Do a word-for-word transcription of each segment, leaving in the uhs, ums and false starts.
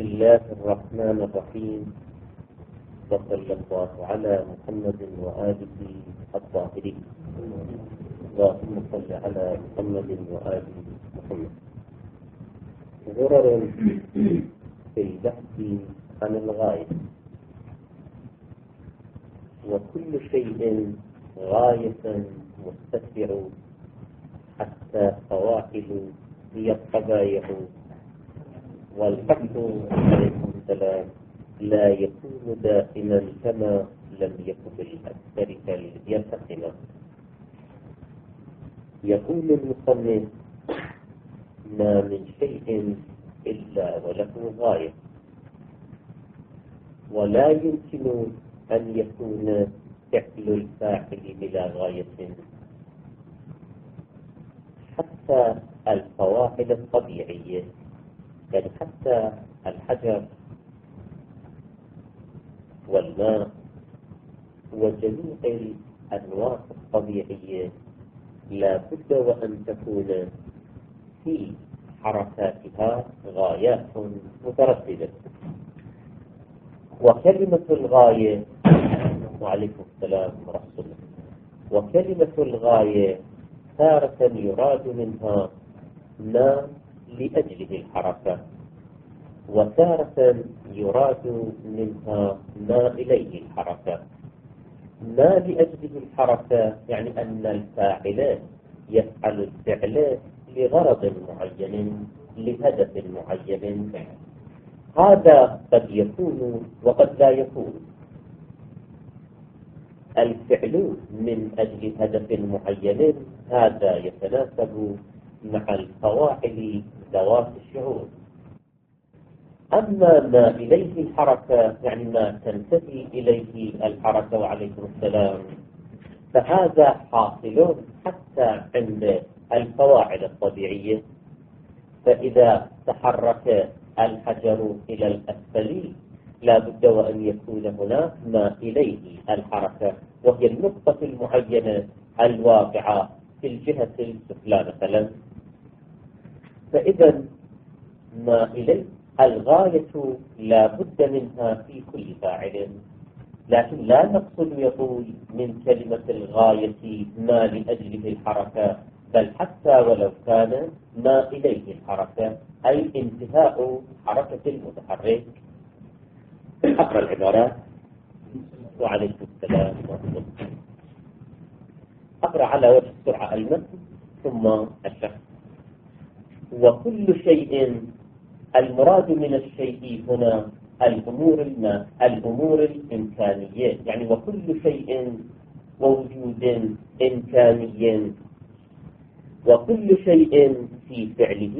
الله الرحمن الرحيم، وصلى الله على محمد وآله الطاهرين. اللهم صل على محمد وآل محمد. غرر في البحث عن الغاية، وكل شيء غاية مستتبع حتى فواحل هي الطبائع، والبحث عليكم السلام لا يكون دائما كما لم يكن بالأكثر فليرتقنا. يقول المصنف: ما من شيء إلا وله غاية، ولا يمكن أن يكون فعل الفاعل بلا غاية. حتى الفواعل الطبيعية، يعني حتى الحجر والماء وجميع الأنواع الطبيعية لا بد وأن تكون في حركاتها غايات مترددة. وكلمة الغاية وعليكم السلام ورحمة الله وكلمة الغاية تارة يراد منها ما لأجله الحركة، وتارة يراد منها ما إليه الحركة. ما لأجله الحركة يعني أن الفاعل يفعل الفعل لغرض معين، لهدف معين. هذا قد يكون وقد لا يكون. الفعل من أجل هدف معين هذا يتناسب مع الفواعل ذوات الشعور. أما ما إليه الحركة يعني ما تنتهي إليه الحركة وعليكم السلام، فهذا حاصل حتى عند الفواعل الطبيعية. فإذا تحرك الحجر إلى الأسفل لا بد وأن يكون هناك ما إليه الحركة، وهي النقطة المعينة الواقعة في الجهة السفلى مثلا. فإذا ما إليه الغاية لا بد منها في كل فاعل، لكن لا نقصد يقول من كلمة الغاية ما لأجله الحركة، بل حتى ولو كان ما إليه الحركة، أي انتهاء حركة المتحرك. أقرأ العبارات وعليكم السلام ورحمة الله. أقرأ على وجه السرعة المتن ثم الشرح. وكل شيء، المراد من الشيء هنا الأمور الما الأمور الإمكانية، يعني وكل شيء ووجود إمكاني، وكل شيء في فعله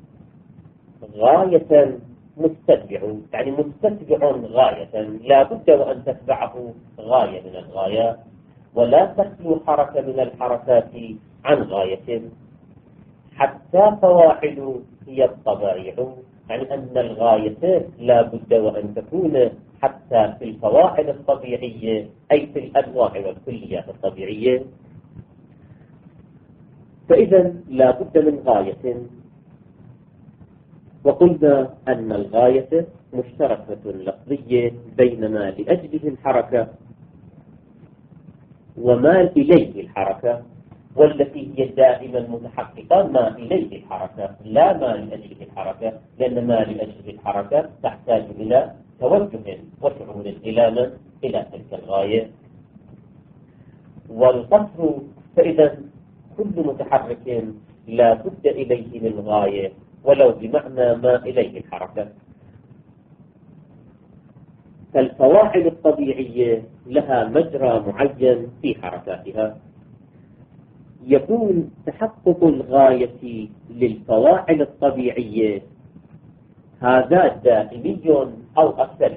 غاية مستتبع، يعني مستتبع غاية، لا بد وأن تتبعه غاية من الغايات، ولا تخلو حركة من الحركات عن غاية. حتى فواعل هي الطبائع، يعني أن الغاية لا بد وأن تكون حتى في الفواعل الطبيعية، أي في الأنواع والكليات الطبيعية. فإذا لا بد من غاية. وقلنا أن الغاية مشتركة لفظية بين ما لأجله الحركة وما إليه الحركة، والتي هي دائما متحققة ما إليه الحركة لا ما لأجله الحركة، لأن ما لأجله الحركة تحتاج إلى توجه وشعور إلى من؟ إلى تلك الغاية. والقصر فإذا كل متحرك لا بد إليه من غاية ولو بمعنى ما إليه الحركة. فالفواعل الطبيعية لها مجرى معين في حركاتها. يكون تحقق الغاية للفواعل الطبيعية هذا دائمي أو أكثر،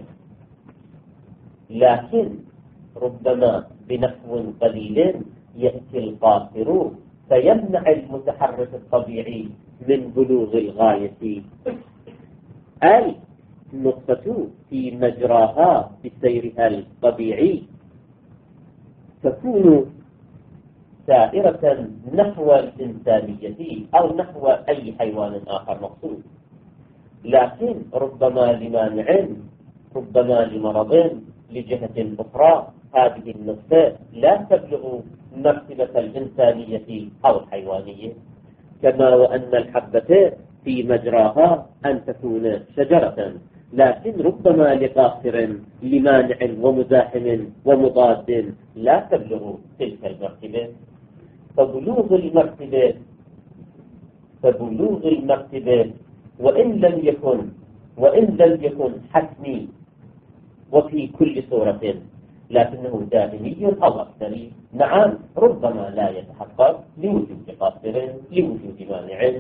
لكن ربما بنحو قليل يأتي القاصر فيمنع المتحرك الطبيعي من بلوغ الغاية، أي نقطة في مجراها بسيرها الطبيعي تكون سائرة نحو الإنسانية أو نحو أي حيوان آخر مقصود. لكن ربما لمانع، ربما لمرض، لجهة أخرى هذه النقطة لا تبلغ مرتبة الإنسانية أو الحيوانية، كما وأن الحبة في مجراها أن تكون شجرة، لكن ربما لقاصر لمانع ومزاحم ومضاد لا تبلغ تلك المرتبة. فبلوغ المرتبة فبلوغ المرتبة وإن لم يكن وإن لم يكن حتمي وفي كل صورة، لكنه دائمي أو أكثر، نعم ربما لا يتحقق لوجود قاصر لوجود مانع.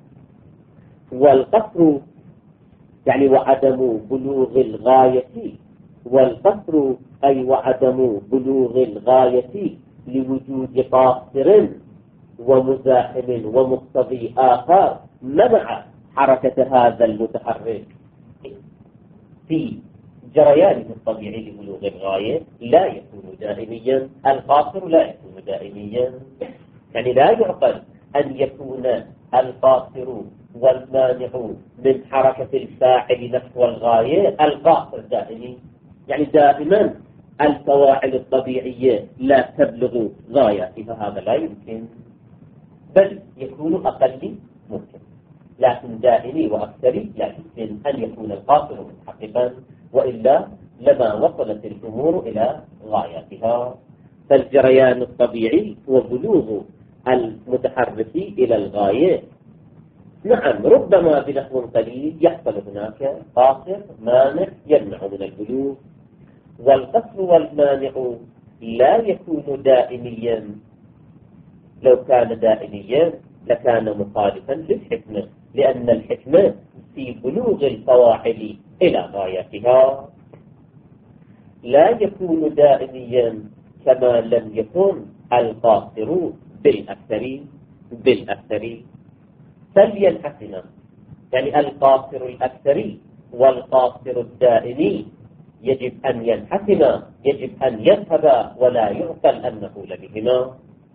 والقصر يعني وعدم بلوغ الغاية، والقصر أي وعدم بلوغ الغاية لوجود قاصر ومزاحم ومقتضي آخر منع حركة هذا المتحرك في جريانه الطبيعي لبلوغ الغاية، لا يكون دائميا. القاصر لا يكون دائميا، يعني لا يعقل أن يكون القاصر والمانع من حركة الفاعل نحو الغاية القاصر دائمي، يعني دائما الفواعل الطبيعية لا تبلغ غاياتها، هذا لا يمكن، بل يكون أقل ممكن، لكن دائمي وأكثري لا يمكن أن يكون القاصر متحققا، وإلا لما وصلت الأمور إلى غاياتها. فالجريان الطبيعي هو بلوغ المتحرك إلى الغاية. نعم ربما بنحو قليل يحصل هناك قاصر مانع يمنع من البلوغ. والقصر والمانع لا يكون دائميا، لو كان دائميا لكان مخالفا للحكمة، لأن الحكمة في بلوغ الفواعل إلى غايتها. لا يكون دائميا كما لم يكن القاصر بالأكثر بالأكثر فلينحسن، يعني القاصر الأكثري والقاصر الدائمي يجب أن ينحسن، يجب أن يذهب، ولا يعقل أنه لبهما.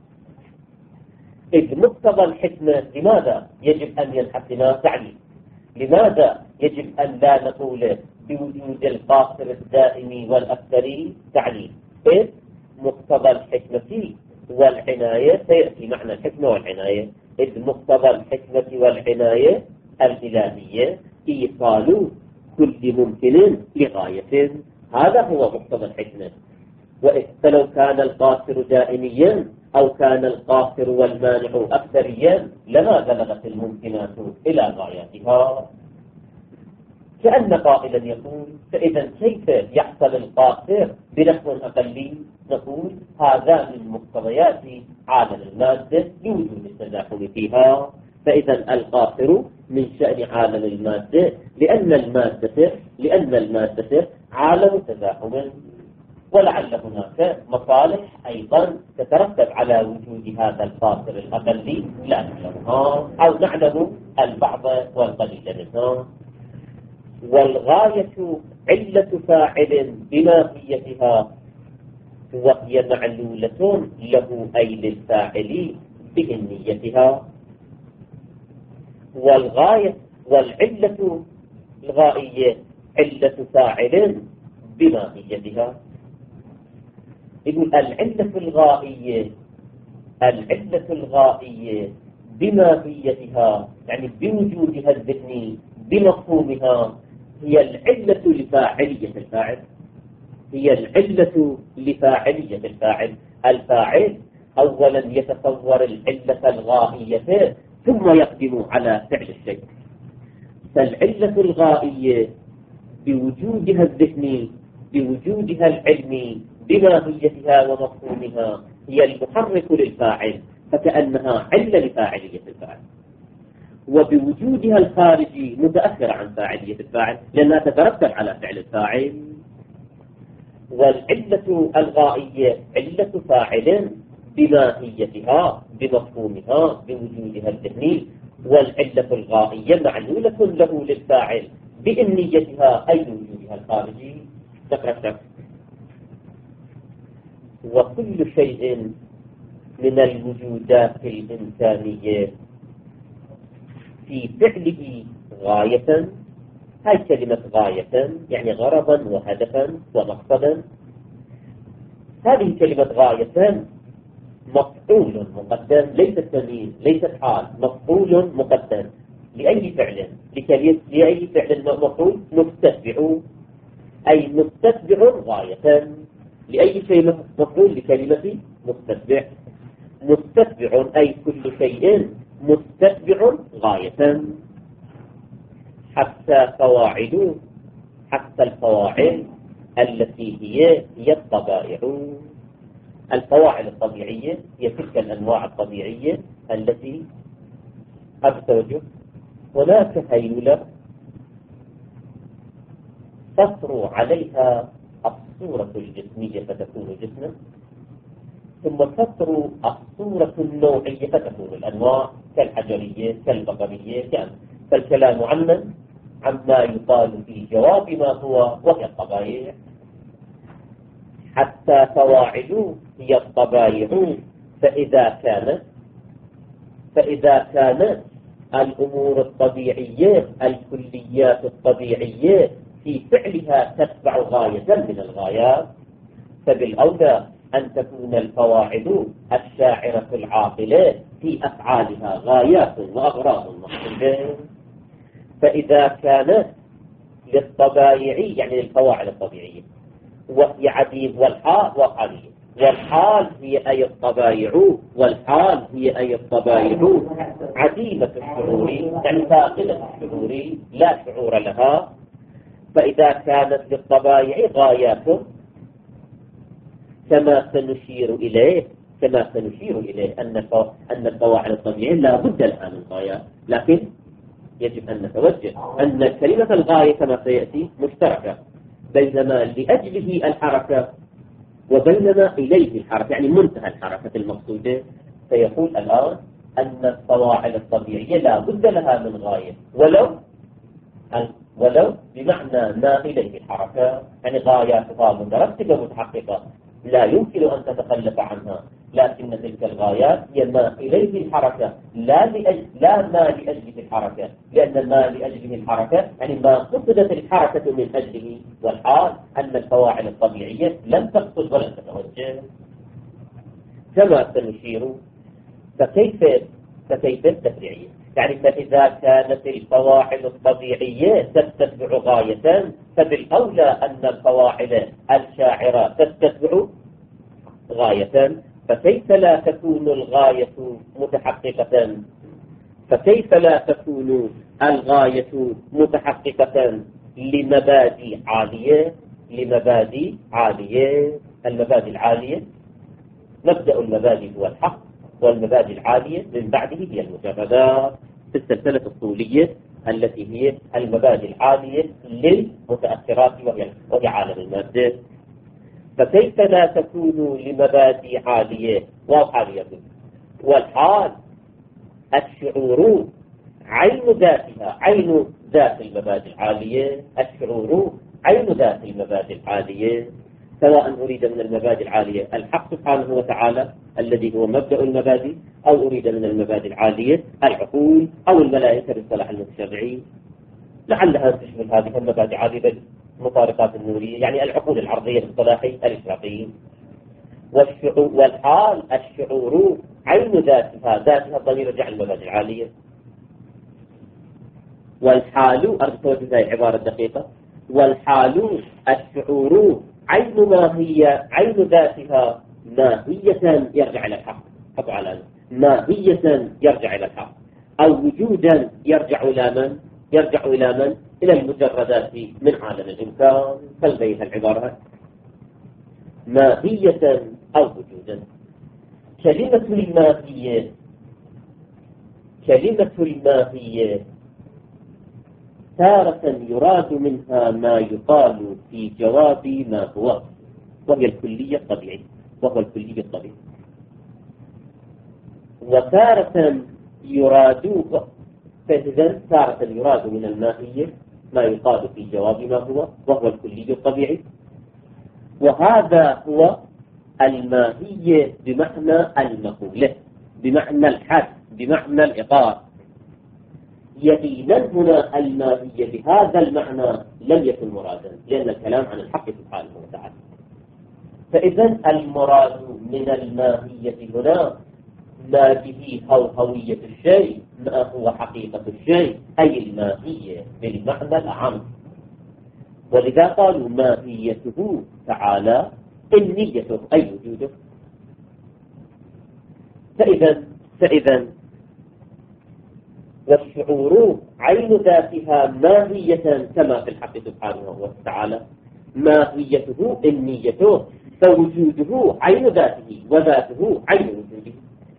إذ مقتضى الحكمة لماذا يجب أن ينحسن؟ تعليم. لماذا يجب أن لا نقول بوجود القاصر الدائمي والأكثري؟ تعليم. إذ مقتضى الحكمة والعناية، سيأتي معنى الحكمة والعناية، إذ مقتضى الحكمة والعناية الإلهية إيصال كل ممكن لغاية، هذا هو مقتضى الحكمة. فلو كان القاصر دائميا أو كان القاصر والمانع أكثريا لما بلغت الممكنات إلى غاياتها. كأن قائلا يقول فإذا كيف يحصل القاصر بنحو أقلي؟ نقول هذا من مقتضيات عالم المادة لوجود التزاحم فيها. فإذا القاصر من شأن عالم المادة لأن المادة لأن المادة عالم تزاحم، ولعل هناك مصالح أيضا تترتب على وجود هذا القاصر الأقلي لا نعلمها أو نعلم البعض والقليل منها. والغاية علة فاعل بماهيتها، وهي معلولة له أي للفاعل بإنيتها. والغاية والعلة الغائية علة فاعل بماهيتها. يقول العلة الغائية العلة الغائية بماهيتها، يعني بوجودها الذهني بمفهومها، هي العلة لفاعلية الفاعل، هي العلة لفاعلية الفاعل. الفاعل أولا يتصور العلة الغائية ثم يقدم على فعل الشيء. فالعلة الغائية بوجودها الذهني بوجودها العلمي بماهيتها ومفهومها هي المحرك للفاعل، فكأنها علة لفاعلية الفاعل. وبوجودها الخارجي متأخر عن فاعلية الفاعل لأنها تترتب على فعل الفاعل. والعلة الغائية علة فاعل بماهيتها بمفهومها بوجودها الذهني، والعلة الغائية معلولة له للفاعل بإنيتها أي وجودها الخارجي. نقرأ. وكل شيء من الوجودات الإنسانية في فعله غاية هاي كلمة غاية يعني غرضا وهدفا ومقصدا. هذه كلمة غاية مفعول مقدم، ليست تمييز، ليست حال، مفعول مقدم لأي فعل، لأي فعل مفعول مستتبع، أي مستتبع غاية لأي شيء مفعول لكلمة مستتبع. مستتبع أي كل شيء مستتبع غاية. حتى فواعل، حتى الفواعل التي هي هي الطبائع. الفواعل الطبيعية هي تلك الأنواع الطبيعية التي أبتوجه هناك هيولة تطرو عليها الصورة الجسمية فتكون جسما، ثم تطرو الصورة النوعية فتكون الأنواع كالحجرية كالبقرية كان. فالكلام عن عما يقال في جواب ما هو وهي الطبائع. حتى فواعل هي الطبائع. فإذا كانت فإذا كانت الأمور الطبيعية الكليات الطبيعية في فعلها تتبع غاية من الغايات، فبالأولى أن تكون الفواعل الشاعرة العاقلة في أفعالها غايات وأغراض مقصودة. فإذا كانت للطبائع يعني للفواعل الطبيعية وهي عديم والحال وقليل، والحال هي أي الطبائع، والحال هي أي الطبائع عديمة الشعور يعني فاقدة الشعور لا شعور لها. فإذا كانت للطبائع غايات كما سنشير إليه كما سنشير إليه أن أن الفواعل الطبيعية لا بد لها من غايات، لكن يجب أن نتوجه أن كلمة الغاية كما سيأتي مشتركة بينما لأجله الحركة وبينما إليه الحركة يعني منتهى الحركة المقصودة. فيقول الآن أن الفواعل الطبيعية لا بد لها من غاية ولو ولو بمعنى ما إليه الحركة، يعني غاياتها مترتبة متحققة لا يمكن أن تتخلف عنها، لكن تلك الغايات هي ما إليه الحركة لا لأجل لا ما لأجله الحركة، لأن ما لأجله الحركة يعني ما قصدت الحركة من أجله. والحال أن الفواعل الطبيعية لم تقصد ولم تتوجه كما سنشير. فكيف فكيف التفريعية يعني فإذا كانت الفواعل الطبيعية تتبع غاية فبالأولى أن الفواعل الشاعرة تتبع غاية. فكيف لا تكون الغاية متحققة فكيف لا تكون الغاية متحققة لمبادئ عالية لمبادئ عالية المبادئ العالية مبدأ المبادئ هو الحق، والمبادئ العالية من بعده هي المجردات في السلسلة الطولية التي هي المبادئ العالية للمتأثرات وهي عالم المادة. فكيف لا تكون لمبادئ عالية وعالية والحال الشعور عين ذاتها عين ذات المبادئ العالية الشعور عين ذات المبادئ العالية، سواء أريد من المبادئ العالية الحق سبحانه وتعالى الذي هو مبدأ المبادئ، أو أريد من المبادئ العالية العقول أو الملائكة بالصلاح المتشرعي. لعلها تشمل هذه المبادئ العالية بالمطارقات النورية يعني العقول العرضية بالصلاح الإشراقي. والشعور والحال الشعور عين ذاتها ذاتها الضمير رجع المبادئ العالية. والحال أرجو توجه العبارة الدقيقة والحال الشعور عين ماهية عين ذاتها ماهية يرجع إلى الحق حق على ماهية يرجع إلى الحق أو وجودا يرجع إلى من يرجع إلى من إلى المجردات من عالم الإمكان. فلديها العبارة ماهية أو وجودا. كلمة الماهية كلمة الماهية تارة يراد منها ما يقال في جواب ما هو وهي الكلية الطبيعية وهو الكلية الطبيعي، وتارة يراد فإذا تارة يراد من الماهية ما يقال في جواب ما هو وهو الكلية الطبيعي. وهذا هو الماهية بمعنى المقولة بمعنى الحد بمعنى الإطار. يقينا هنا الماهية بهذا المعنى لم يكن مرادا، لأن الكلام عن الحق سبحانه وتعالى. فإذا المراد من الماهية هنا ما به هوية الشيء، ما هو حقيقة الشيء، أي الماهية بالمعنى العام. ولذا قالوا ماهيته تعالى النية أي وجوده. فإذا فإذا والشعور عين ذاتها ماهية كما في الحق سبحانه وتعالى، ماهيته النية، فوجوده عين ذاته وذاته عين وجوده.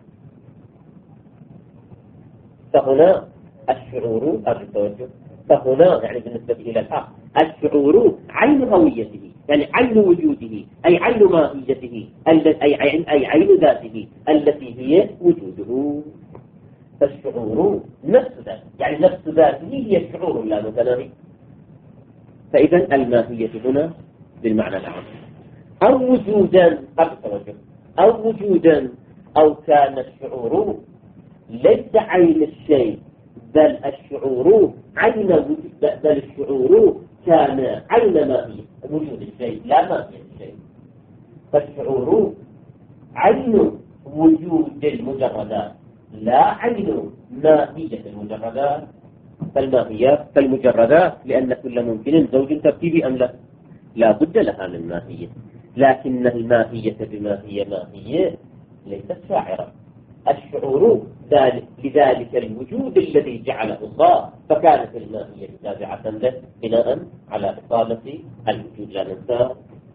فهنا الشعور التوجه، فهنا يعني بالنسبة إلى الحق الشعور عين هويته، يعني عين وجوده، أي عين ماهيته، أي عين, أي عين ذاته التي هي وجوده. فالشعور نفس ذاته، يعني نفس ذاته هي الشعور لا متناهي. فإذا الماهية هنا بالمعنى العام، أو وجودا التوجه، أو وجودا أو كان الشعور ليس عين الشيء بل الشعور عين وجود، بل الشعور كان عين ماهية وجود الشيء لا ماهية الشيء. فالشعور عين وجود المجردات لا عين ماهية المجردات. فالماهيات فالمجردات لأن كل ممكن زوج ترتيبي أم لا، لا بد لها من ماهية، لكن الماهية بما هي ماهية ليست شاعرة. الشعور ذلك لذلك الوجود الذي جعله الله، فكانت الماهية تابعة له بناء على إصالة الوجود لا ننساه.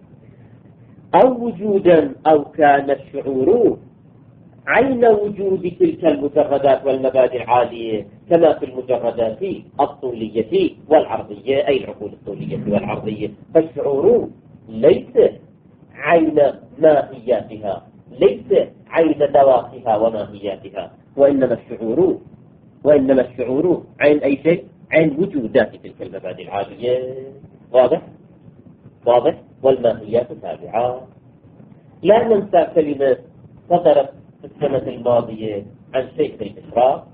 أو وجودا أو كان الشعور عين وجود تلك المجردات والمبادئ العالية كما في المجردات الطولية والعرضية، أي العقول الطولية والعرضية. فالشعور ليس عين ماهياتها، ليس عين ذواتها وماهياتها، وإنما الشعور وإنما الشعور عين أي شيء، عين وجودات تلك المبادئ العالية. واضح؟ واضح؟ والماهيات تابعة. لا ننسى كلمة صدرت في السنة الماضية عن شيخ الإشراق،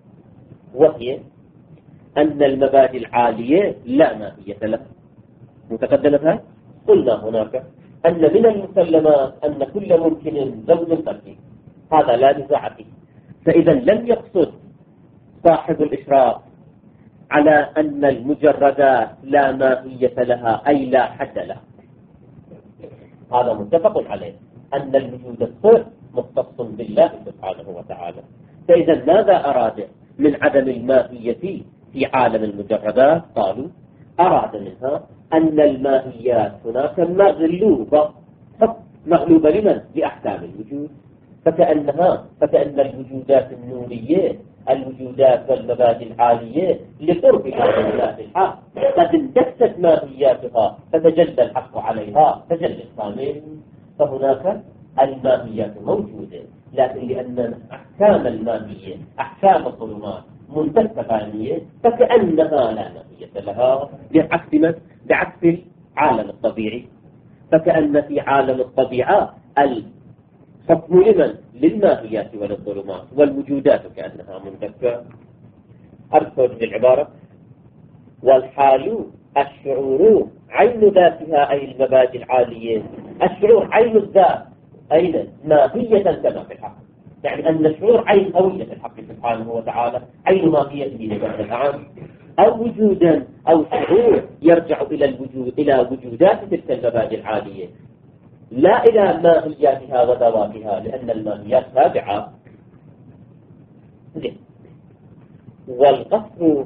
وهي أن المبادئ العالية لا ماهية لها. متقدمة قلنا هناك أن من المسلمات أن كل ممكن زوج ترتيب، هذا لا نزاع فيه. فإذا لم يقصد صاحب الإشراق على أن المجردات لا ماهية لها أي لا حد لها، هذا متفق عليه أن الوجود الصرف مختص بالله سبحانه وتعالى. فإذا ماذا أراد من عدم الماهية في عالم المجردات؟ قالوا أراد منها أن الماهيات هناك مغلوبة، مغلوبة لمن؟ لأحكام الوجود. فكأنها فكأن الوجودات النورية، الوجودات والمبادئ العالية لقرب الله الحق قد اندست ماهياتها فتجلى الحق عليها تجلى الكامل. فهناك الماهيات موجودة، لكن لأن أحكام الماهية أحكام الظلمات منتكة فانية فكأنها لا ماهية لها، بعكس من؟ بعكس العالم الطبيعي. فكأن في عالم الطبيعة الحكم لمن؟ للماهيات وللظلمات، والوجودات كأنها منتكة. أرسل بالعبارة والحال الشعور عين ذاتها أي المبادئ العالية. الشعور عين الذات أين؟ ماهية كما في الحق، يعني أن الشعور عين هوية الحق سبحانه وتعالى، عين ماهيته لبعض العام. أو وجودا أو شعور يرجع إلى الوجود إلى وجودات تلك المبادئ العالية لا إلى ماهياتها وذواتها، لأن الماهيات تابعة. والقصر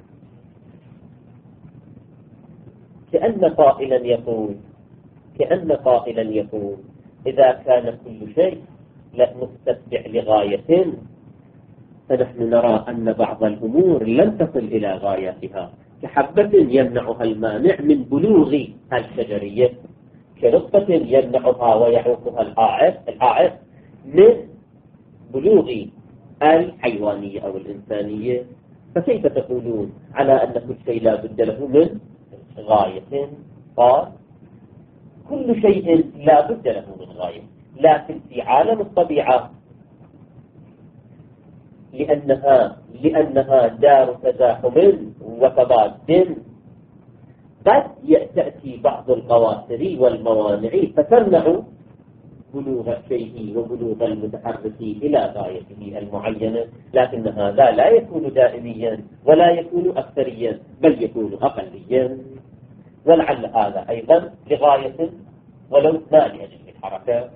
كأن قائلا يقول كأن قائلا يقول إذا كان كل شيء مستتبع لغاية فنحن نرى أن بعض الأمور لن تصل إلى غاياتها، كحبة يمنعها المانع من بلوغ الشجرية، كنقطة يمنعها ويعوقها الحائط الحائط من بلوغ الحيوانية أو الإنسانية. فكيف تقولون على أن كل شيء لا بد له من غاية؟ قال كل شيء لا بد له من غاية، لكن في عالم الطبيعة لأنها, لأنها دار تزاحم وتضاد، قد تأتي بعض القواصر والموانع فتمنع بلوغ الشيء وبلوغ المتحرك إلى غايته المعينة، لكن هذا لا يكون دائميا ولا يكون أكثريا بل يكون أقليا، ولعل هذا أيضا لغاية ولو ما لأجل الحركة.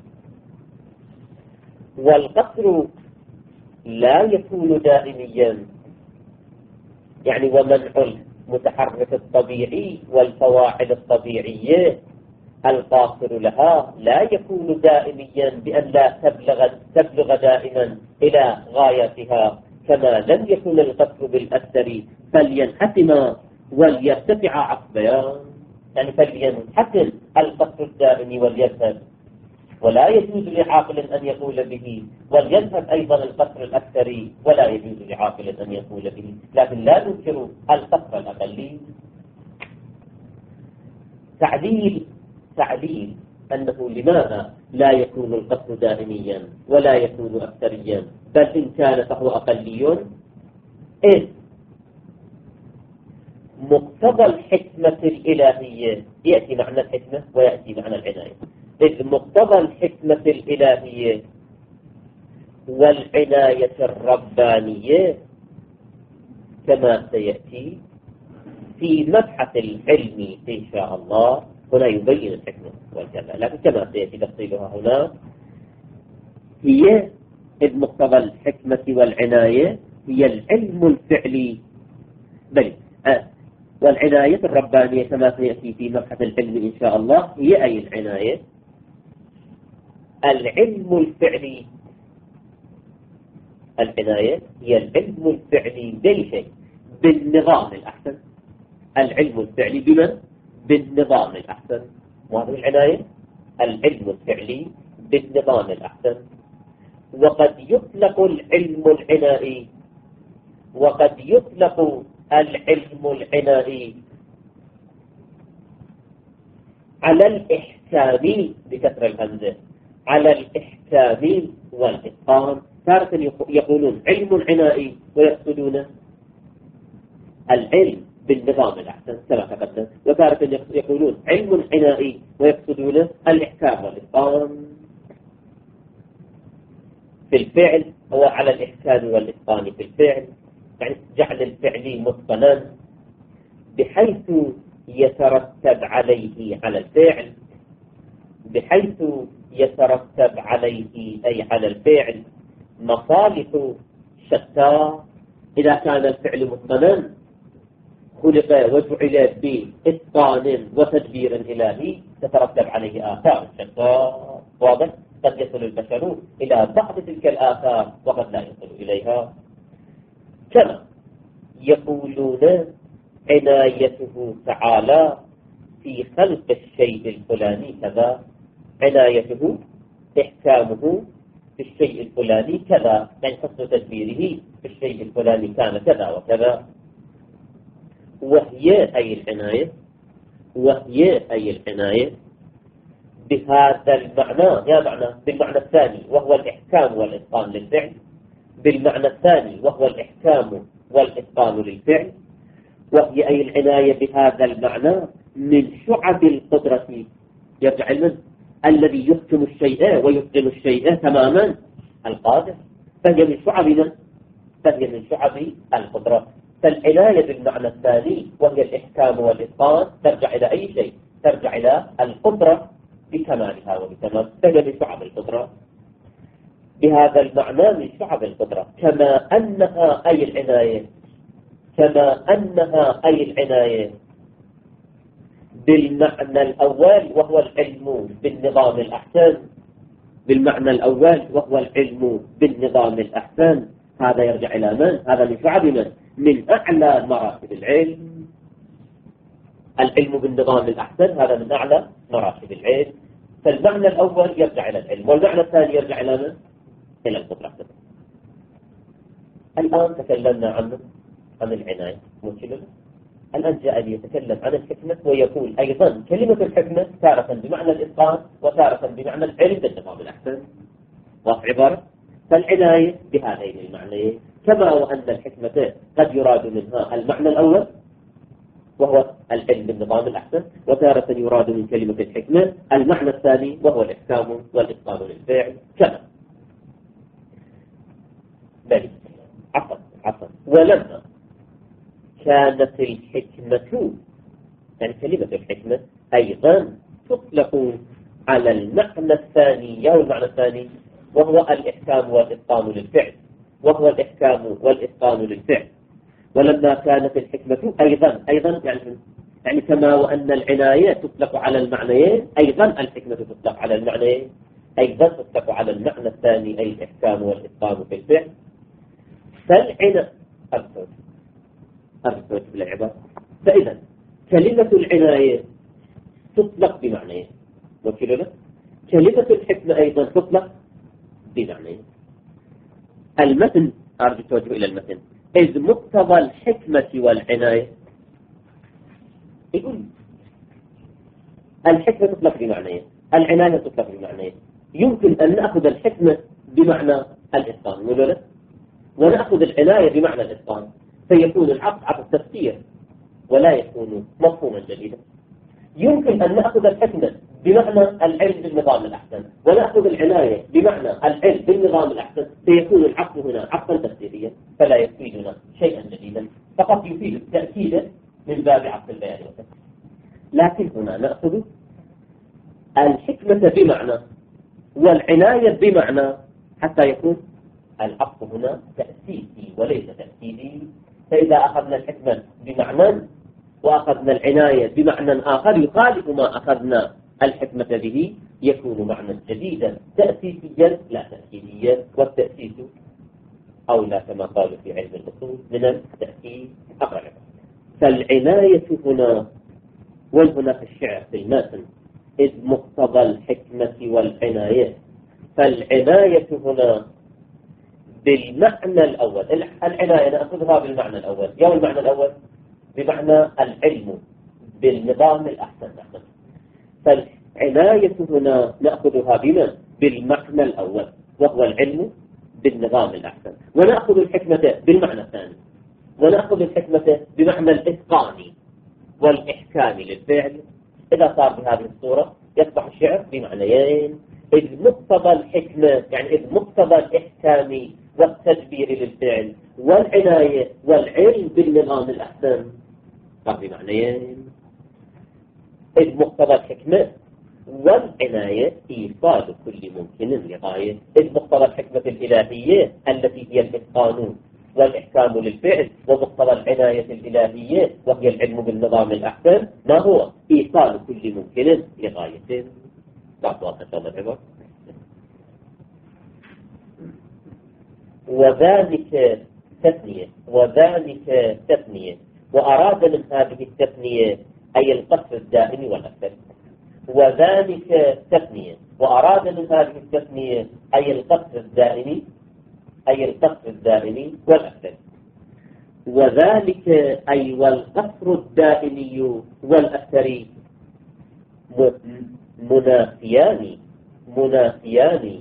والقصر لا يكون دائميا، يعني ومنع المتحرك الطبيعي والفواعل الطبيعية القاصر لها لا يكون دائميا بأن لا تبلغ, تبلغ دائما إلى غايتها، كما لم يكن القصر بالأكثر فلينحتم وليرتفع عقبيان، يعني فلينحتم القصر الدائم وليذهب، ولا يجوز لعاقل أن يقول به، وليذهب أيضا القصر الأكثر ولا يجوز لعاقل أن يقول به، لكن لا ننكر القصر الأقلي. تعليل تعليل أنه لماذا لا يكون القصر دائميا ولا يكون أكثريا بل إن كان فهو أقلي، إذ مقتضى الحكمة الإلهية يأتي معنى الحكمة ويأتي معنى العناية، إذ مقتضى الحكمة الإلهية والعناية الربانية كما سيأتي في مبحث العلم إن شاء الله، هنا يبين الحكمة والكذا، لكن كما سيأتي تفصيلها هنا، هي إذ مقتضى الحكمة والعناية هي العلم الفعلي، بل آه والعناية الربانية كما سيأتي في مبحث العلم إن شاء الله هي أي العناية العلم الفعلي. العناية هي العلم الفعلي بأي شيء، بالنظام الأحسن، العلم الفعلي بمن؟ بالنظام الأحسن، وهذه العناية العلم الفعلي بالنظام الأحسن. وقد يطلق العلم العنائي وقد يطلق العلم العنائي على الإحكام بكسر الهمزة، على الإحكام والإتقان. تارة يقولون علم عنائي ويقصدون العلم بالنظام الأحسن كما تقدم، وتارة يقولون علم عنائي ويقصدون الإحكام والإتقان. في الفعل هو على الإحكام والإتقان في الفعل، يعني جعل الفعل متقنا بحيث يترتب عليه على الفعل، بحيث يترتب عليه أي على الفعل مصالح شتى. إذا كان الفعل متقنا خلق وجعل بإتقان وتدبير إلهي تترتب عليه آثار شتى، واضح؟ قد يصل البشر إلى بعض تلك الآثار وقد لا يصل إليها. كما يقولون عنايته تعالى في خلق الشيء الفلاني كذا، عنايته إحكامه في الشيء الفلاني كذا، يعني حسن تدبيره في الشيء الفلاني كان كذا وكذا. وهي أي العناية وهي أي العناية بهذا المعنى، يا معنى بالمعنى الثاني وهو الإحكام والإتقان للفعل، بالمعنى الثاني وهو الإحكام والإتقان للفعل. وهي أي العناية بهذا المعنى من شعب القدرة، يرجع المن الذي يحكم الشيء ويتقن الشيء تماما القادر، فهي من شعب من فهي من شعب القدرة. فالعناية بالمعنى الثاني وهي الإحكام والإتقان ترجع إلى أي شيء؟ ترجع إلى القدرة بكمالها وبتمام، فهي من شعب القدرة بهذا المعنى من شعب القدرة. كما أنها أي العناية كما أنها أي العناية بالمعنى الأول وهو العلم بالنظام الأحسن، بالمعنى الأول وهو العلم بالنظام الأحسن، هذا يرجع إلى من؟ هذا من شعب من؟ من أعلى مراتب العلم. العلم بالنظام الأحسن هذا من أعلى مراتب العلم. فالمعنى الأول يرجع إلى العلم، والمعنى الثاني يرجع إلى من؟ إلى القدرة. الآن تكلمنا عن عن العناية، ممكن الآن جاء ليتكلم عن الحكمة ويقول أيضا كلمة الحكمة تارة بمعنى الإتقان وتارة بمعنى العلم بالنظام الأحسن. واضح عبارة؟ فالعناية بهذين المعنيين، كما وأن الحكمة قد يراد منها المعنى الأول وهو العلم بالنظام الأحسن، وتارة يراد من كلمة الحكمة المعنى الثاني وهو الإحكام والإتقان للفعل. كما بل عفوا عفوا ولما كانت الحكمة، يعني كلمة الحكمة أيضا تطلق على المعنى الثاني أو المعنى الثاني وهو الإحكام والإتقان للفعل، وهو الإحكام والإتقان للفعل. ولما كانت الحكمة أيضا أيضا يعني يعني كما وأن العناية تطلق على المعنيين، أيضا الحكمة تطلق على المعنيين، أيضا تطلق على المعنى الثاني أي الإحكام والإتقان في الفعل. فالعناية أرسل أرسل بالعبارة. فإذا كلمة العناية تطلق بمعنيين، وكلنا كلمة الحكمة أيضا تطلق بمعنيين. المتن أرجو التوجه إلى المتن. إذ مقتضى الحكمة والعناية، يقول الحكمة تطلق بمعنيين، العناية تطلق بمعنيين. يمكن أن نأخذ الحكمة بمعنى الإتقان ولا ونأخذ العناية بمعنى الإتقان، فيكون العقد على التفسير ولا يكون مفهوما جديدا. يمكن أن نأخذ الحكمة بمعنى العلم بالنظام الأحسن، ونأخذ العناية بمعنى العلم بالنظام الأحسن، سيكون العقد هنا عقدا تفسيريا فلا يفيدنا شيئا جديدا، فقط يفيد التأكيد من باب عقد البيان والتفسير. لكن هنا نأخذ الحكمة بمعنى والعناية بمعنى حتى يكون العقد هنا تأسيسي وليس تأكيدي. فإذا أخذنا الحكمة بمعنى وأخذنا العناية بمعنى آخر يخالف ما أخذنا الحكمة به، يكون معنى جديدا تأسيسيا لا تأكيديا، والتأسيس أولى كما قالوا في علم الأصول من التأكيد أقرب. فالعناية هنا وهنا في الشعر في الماتن إذ مقتضى الحكمة والعناية، فالعناية هنا بالمعنى الأول. العناية نأخذها بالمعنى الأول. يوم المعنى الأول بمعنى العلم بالنظام الأحسن. فالعناية هنا نأخذها بما بالمعنى الأول وهو العلم بالنظام الأحسن، ونأخذ الحكمة بالمعنى الثاني، ونأخذ الحكمة بمعنى الإتقان والإحكام للفعل. إذا صار بهذه الصورة يصبح الشعر بمعنيين: إذ مقتضى الحكمة يعني إذ مقتضى الإحكام والتدبير للفعل، والعناية والعلم بالنظام الأحسن صار بمعنيين. إذ مقتضى الحكمة والعناية إيصال كل ممكن لغاية. إذ مقتضى الحكمة الإلهية التي هي الإتقان والإحكام للفعل، ومقتضى العناية الإلهية وهي العلم بالنظام الأحسن ما هو إيصال كل ممكن لغاية. وذلك تثنية وذلك تثنية وأراد من هذه التثنية أي القصر الدائم والأكثر. وذلك تثنية وأراد من هذه التثنية أي القصر الدائم أي القصر الدائم والأكثر. وذلك أي والقصر الدائمي والأكثر منافيان منافيان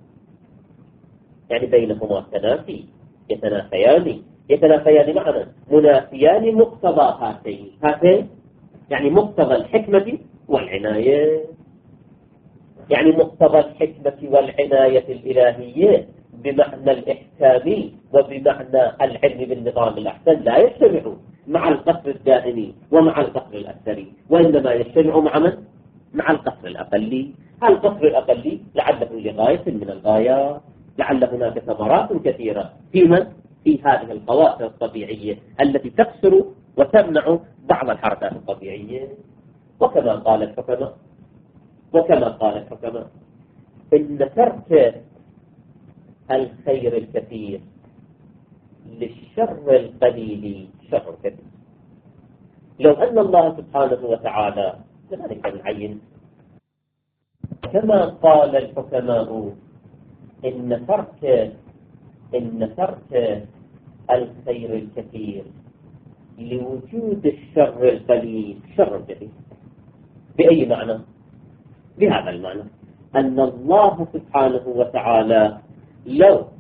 يعني بينهما تنافي، يتنافيان يتنافيان معنا، منافيان مقتضى هاتين هاتين يعني مقتضى الحكمة والعناية، يعني مقتضى الحكمة والعناية الإلهية بمعنى الإحكام وبمعنى العلم بالنظام الأحسن لا يجتمع مع القصر الدائم ومع القصر الأكثر، وإنما يجتمع مع من؟ مع القصر الأقلي. القصر الأقلي لعله لغاية من الغايات، لعل هناك ثمرات كثيرة في من؟ في هذه القواسم الطبيعية التي تكسر وتمنع بعض الحركات الطبيعية. وكما قال الحكماء وكما قال الحكماء إن ترك الخير الكثير للشر القليل شر كثير. لو أن الله سبحانه وتعالى لذلك نعين كما قال الحكماء إن ترك إن ترك الخير الكثير لوجود الشر القليل شر كثير. بأي معنى؟ بهذا المعنى أن الله سبحانه وتعالى لو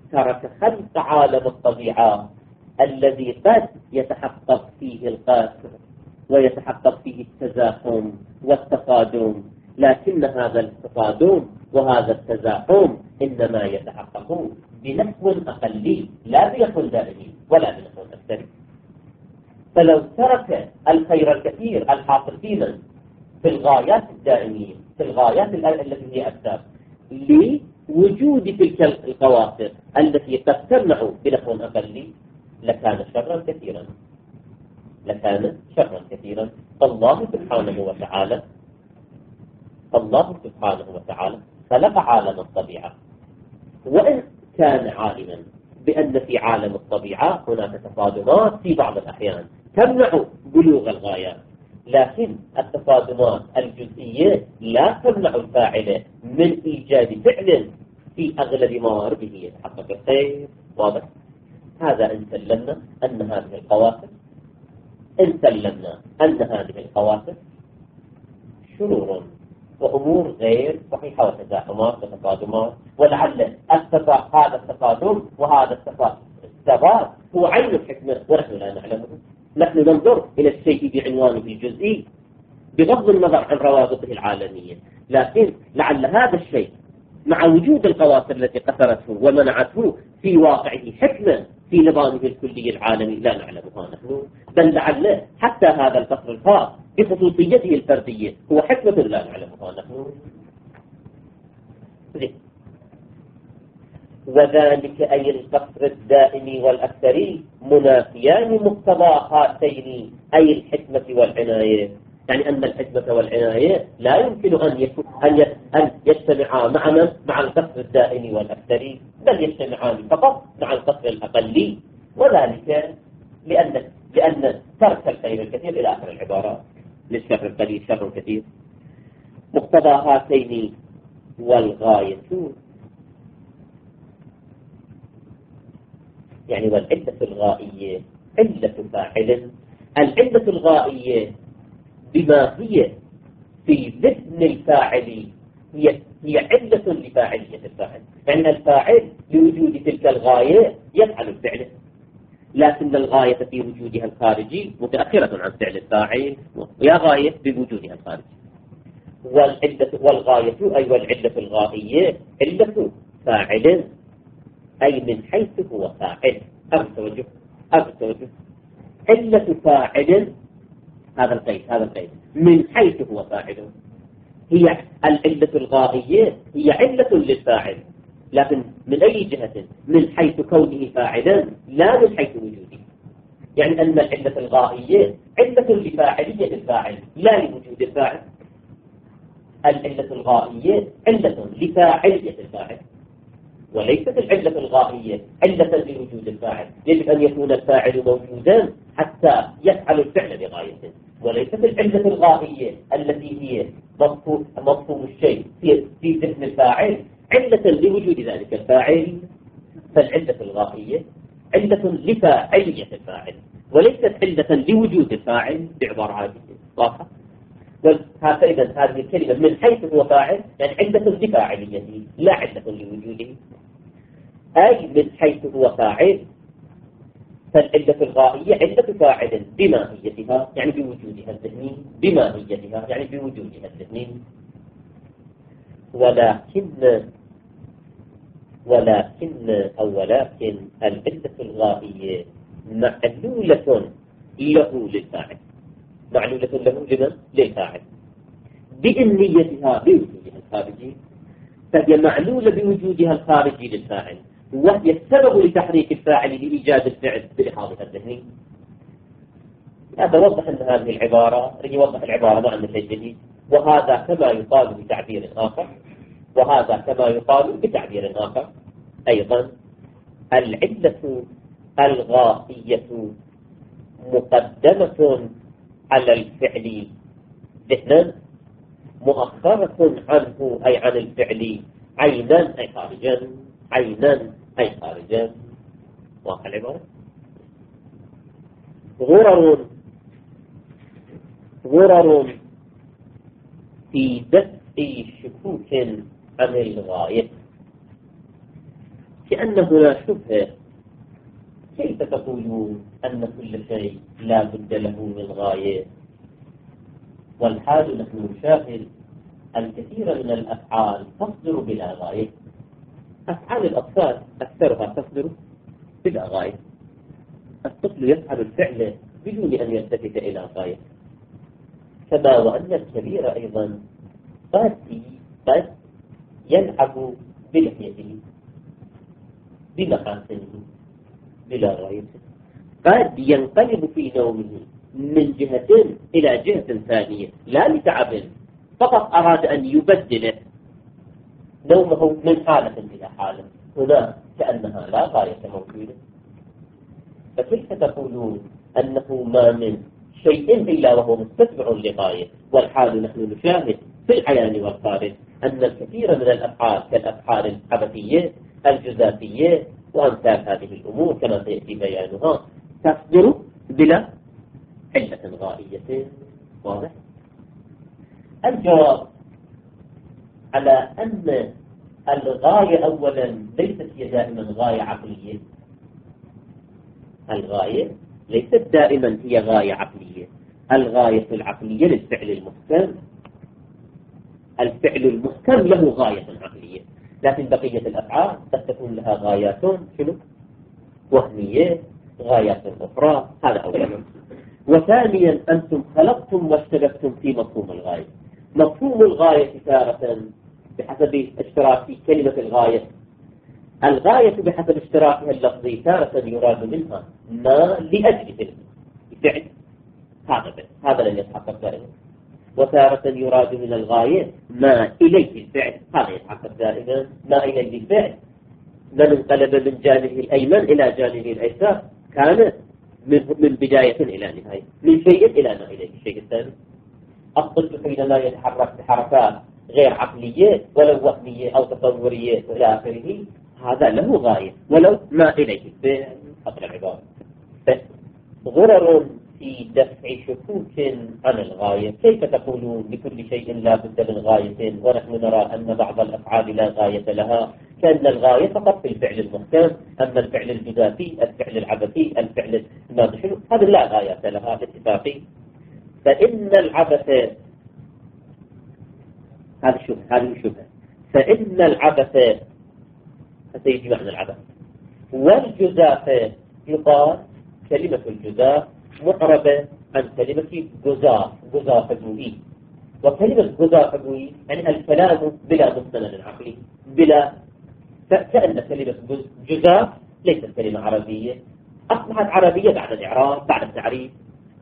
ترك خلق عالم الطبيعة الذي قد يتحقق فيه القصر ويتحقق فيه التزاحم والتقادم، لكن هذا التقادم وهذا التزاحم إنما يتحقق بنحو أقلي لا بنحو دائمي ولا بنحو أكثر. فلو ترك الخير الكثير الحاصل فينا في الغايات الدائمية في الغايات التي هي أكثر لوجود تلك القواصر التي قد تمنع بنحو أقلي لكان شرا كثيرا لكان شرا كثيرا. الله سبحانه وتعالى الله سبحانه وتعالى خلق عالم الطبيعة، وإن كان عالما بأن في عالم الطبيعة هناك تصادمات في بعض الأحيان تمنع بلوغ الغايات، لكن التصادمات الجزئية لا تمنع الفاعل من إيجاد فعل في أغلب موارده يتحقق الخير. واضح؟ هذا إن سلمنا أن هذه القواسم إن سلمنا أن هذه القواسم شرور وأمور غير صحيحة وتزاحمات وتصادمات، ولعل هذا التصادم وهذا الثبات هو عين الحكمة ونحن لا نعلمه. نحن ننظر إلى الشيء بعنوانه الجزئي بغض النظر عن روابطه العالمية، لكن لعل هذا الشيء مع وجود القواصر التي قصرته ومنعته في واقعه حكمة في نظامه الكلي العالمي لا نعلمها نحن، بل لعل حتى هذا القصر الخاص بخصوصيته الفردية هو حكمة لا نعلمها نحن. وذلك أي القصر الدائم والأكثري منافيان مقتضى هاتين أي الحكمة والعناية، يعني أن الحكمة والعناية لا يمكن أن يكون أن يجتمعا مع من؟ مع القصر الدائم والأكثري، بل يجتمعان فقط مع القصر الأقلي، وذلك لأن لأن ترك الخير الكثير إلى آخر العبارات للشر القليل شر كثير. مقتضى هاتين والغاية يعني والعلة الغائية علة فاعل. العلة الغائية بما هي في ذهن الفاعل هي هي علة لفاعلية الفاعل، يعني الفاعل لوجود تلك الغاية يفعل الفعل، لكن الغاية في وجودها الخارجي متأخرة عن فعل الفاعل، ويا غاية بوجودها الخارجي. والعلة والغاية أي والعلة الغائية علة فاعل أي من حيث هو فاعل. أبتوجه أبتوجه علة فاعل هذا القيد هذا القيد من حيث هو فاعل، هي العلة الغائية هي علة للفاعل، لكن من أي جهة؟ من حيث كونه فاعلا لا من حيث وجوده، يعني أن العلة الغائية علة لفاعلية الفاعل لا لوجود الفاعل. العلة الغائية علة لفاعلية الفاعل، وليست العلة الغائية علة لوجود الفاعل. يجب أن يكون الفاعل موجودا حتى يفعل الفعل بغايته، وليست العلة الغائية التي هي مفهوم الشيء في في ذهن الفاعل علة لوجود ذلك الفاعل. فالعلة الغائية علة لفاعلية الفاعل وليست علة لوجود الفاعل بعبارة عادية واضحة. فإذا هذه الكلمة من حيث هو فاعل يعني علة لفاعليته لا علة لوجوده، أي من حيث هو فاعل. فالعلة الغائية علة فاعل بماهيتها يعني بوجودها الذهني، بماهيتها يعني بوجودها الذهني. ولكن ولكن أو ولكن العلة الغائية معلولة له للفاعل، معلولة له لمن؟ للفاعل بإنيتها بوجودها الخارجي، فهي معلولة بوجودها الخارجي للفاعل، وهي السبب لتحريك الفاعل لإيجاد الفعل بإحاطة الذهني. هذا وضح أن هذه العبارة يوضح العبارة ما عندنا شيء جديد، وهذا كما يقال بتعبير آخر وهذا كما يقال بتعبير آخر أيضا. العلة الغائية مقدمة على الفعل ذهنا مؤخرة عنه أي عن الفعل عينا أي خارجا، عينا أي خارجا. واضح العبارة؟ غرر غرر في دفع شكوك عن الغاية. كأن هنا شبهة. كيف تقولون أن كل شيء لا بد له من غاية، والحال نحن نشاهد الكثير من الأفعال تصدر بلا غاية. أفعال الأطفال أكثرها تصدر بلا غاية. الطفل يفعل الفعل بدون أن يلتفت إلى غاية، كما وأن الكبير أيضا قد قد يلعب بلحيته بمحاسنه بلا غاية، قد ينقلب في نومه من جهة إلى جهة ثانية لا لتعب، فقط أراد أن يبدل نومه من حالة إلى حالة. هنا كأنها لا غاية موجودة. فكيف تقولون أنه ما من شيء إلا وهو مستتبع لغاية، والحال نحن نشاهد في العيان والخارج أن الكثير من الأفعال كالأفعال العبثية الجزافية وأمثال هذه الأمور كما سيأتي بيانها تصدر بلا علة غائية. واضح؟ الجواب على أن الغاية أولا ليست هي دائما غاية عقلية. الغاية ليست دائما هي غاية عقلية. الغاية العقلية للفعل المحكم، الفعل المحكم له غاية عقلية، لكن بقية الأفعال قد تكون لها غايات شنو؟ وهمية، غايات أخرى. هذا أولا. وثانيا أنتم خلقتم واشتبكتم في مفهوم الغاية. مفهوم الغاية تارة بحسب اشتراك كلمة الغاية، الغاية بحسب اشتراكها اللفظي تارة يراد منها ما لأجل الفعل، هذا هذا لن يتحقق دائما. وتارة يراد من الغاية ما إليه الفعل، هذا يتحقق دائما. ما إليه الفعل من انقلب من جانبه الأيمن إلى جانبه الأيسر كان من من بداية إلى نهاية، من شيء إلى ما إليه الشيء الثاني. الطفل حينما يتحرك بحركات غير عقلية ولو وهمية أو تصورية إلى آخره، هذا له غاية ولو ما إليه الفعل. قبل العبارة غرر في دفع شكوك عن الغاية. كيف تقولون لكل شيء لا بد من غاية ونحن نرى أن بعض الأفعال لا غاية لها، كأن الغاية فقط في الفعل المحكم، أما الفعل الجزافي الفعل العبثي الفعل الماضي هذا لا غاية لها باتفاقي. فإن العبث هذا شبه هذه شبهة. فإن العبث سيجي معنى العبث والجزاف يقال كلمة الجزاف معربة عن كلمة جزاف جزاف أبوي، وكلمة جزاف أبوي يعني الكلام بلا مستند عقلي بلا، كأن كلمة جزاف ليست كلمة عربية، أصبحت عربية بعد الإعراب بعد التعريف.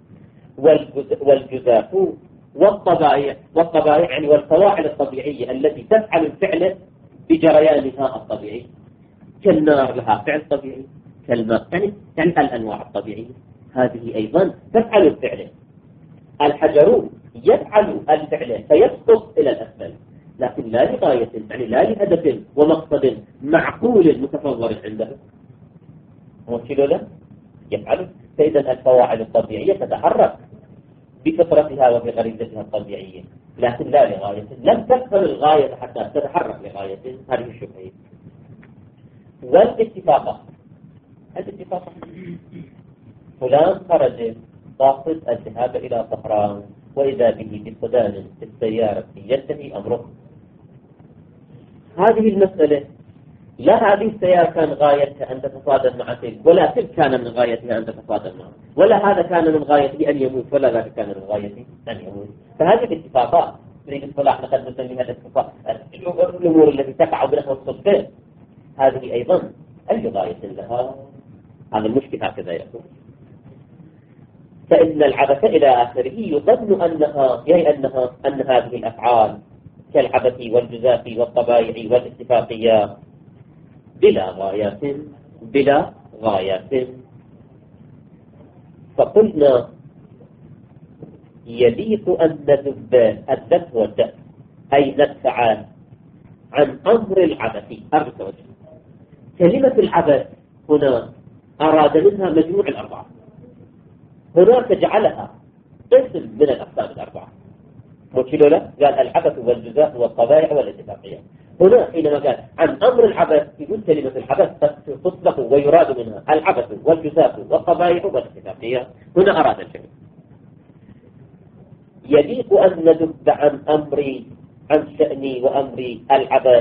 والجزاف والطبائع والطبائع يعني والفواعل الطبيعية التي تفعل الفعل بجريانها الطبيعي، كالنار لها فعل طبيعي، كالماء يعني يعني الأنواع الطبيعية هذه أيضا تفعل الفعل. الحجر يفعل الفعل فيسقط إلى الأسفل، لكن لا لغاية يعني لا لهدف ومقصد معقول متصور عنده. موكله له يفعل. فإذا الفواعل الطبيعية تتحرك بفطرتها وبغريزتها الطبيعية، لكن لا لغاية، لم تفهم الغاية حتى تتحرك لغاية. هذه الشبهة. والاتفاق الاتفاق فلان خرج قاصد الذهاب إلى طهران وإذا به بصدام في السيارة ينتهي أمره. هذه المسألة لا هذه السيارة كان غايتها أن تتصادم مع تلك، ولا تلك كان من غايتها أن تتصادم معه، ولا هذا كان من غايته أن يموت، ولا ذاك كان من غايته أن يموت. فهذه الاتفاقات نريد الصلاح لقد نسميها الاتفاق الأمور التي تقع بنحو الصدفة، هذه أيضا أي غاية لها. هذا المشكل هكذا يكون. فإن العبث إلى آخره يظن أنها يعني أنها أن هذه الأفعال كالعبث والجزاف والطبائع والاتفاقيات بلا غايات بلا غايات. فقلنا يليق أن ندب الدف والدف أي ندفع عن أمر العبث. أرجو وجه كلمة العبث هنا أراد منها مجموع الأربعة، هناك جعلها قسم من الأقسام الأربعة. وكيلو له قال العبث والجزاء والطبائع والاتفاقية. هنا حينما قال عن أمر العبث يقول أيضا كلمة العبث تطلق ويراد منها العبث والجزاف والقبائح والاتفاقية. هنا أراد الجميع. يليق أن ندب عن أمري عن شأني وأمري العبث